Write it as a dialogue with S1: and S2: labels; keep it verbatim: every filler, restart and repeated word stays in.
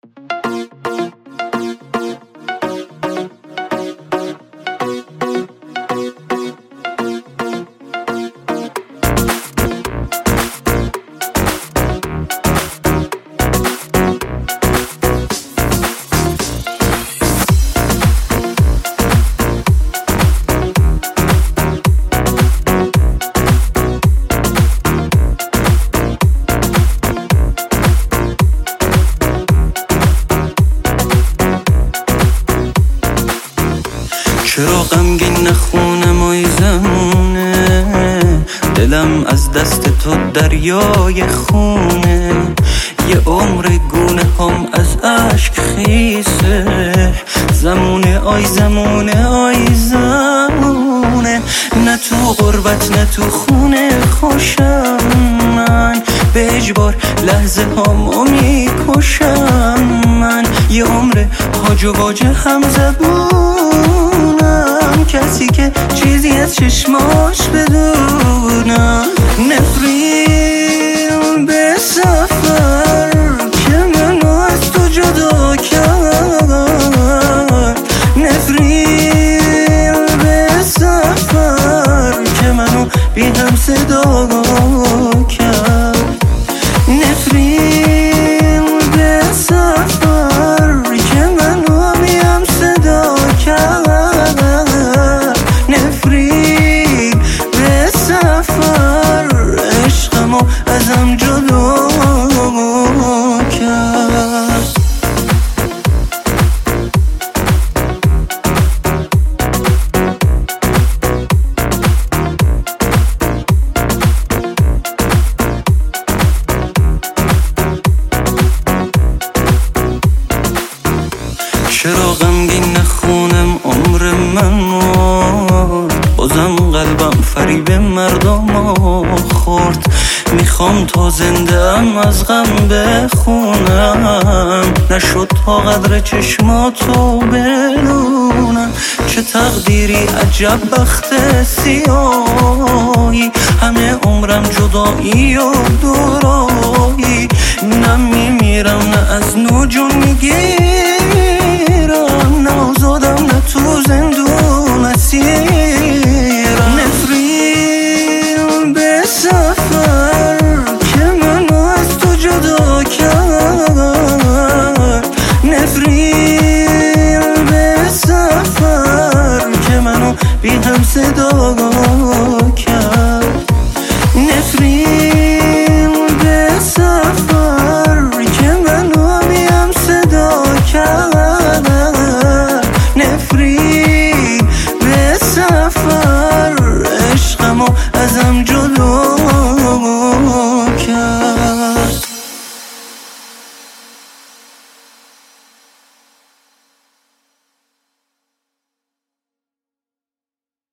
S1: چرا غمگین نخونم ای زمونه، دلم از دست تو دریای خونه. یه عمر گونه هم از عشق خیسه، زمونه آی زمونه آی زمونه. نه تو غربت نه تو خونه خوشم، من به اجبار لحظه هامو میکشم. من یه عمر هاج و واجه هم زبونم، کسی که چیزی از چشماش بدونم. نفرین به سفر که منو از تو جدا کرد، نفرین به سفر که منو بی هم صدا کرد. نفرین به سفر که منو بی هم صدا کرد، نفرین به سفر عشقمو ازم جدا کرد. چرا غمگین نخونم عمر من، بازم قلبم فریب مردم خورد. میخوام تا زنده ام از غم بخونم، نشد تا قدر چشماتو بدونم. چه تقدیری عجب بخت سیاهی، همه عمرم جدایی و دورایی. نه میمیرم نه از نو جون میگی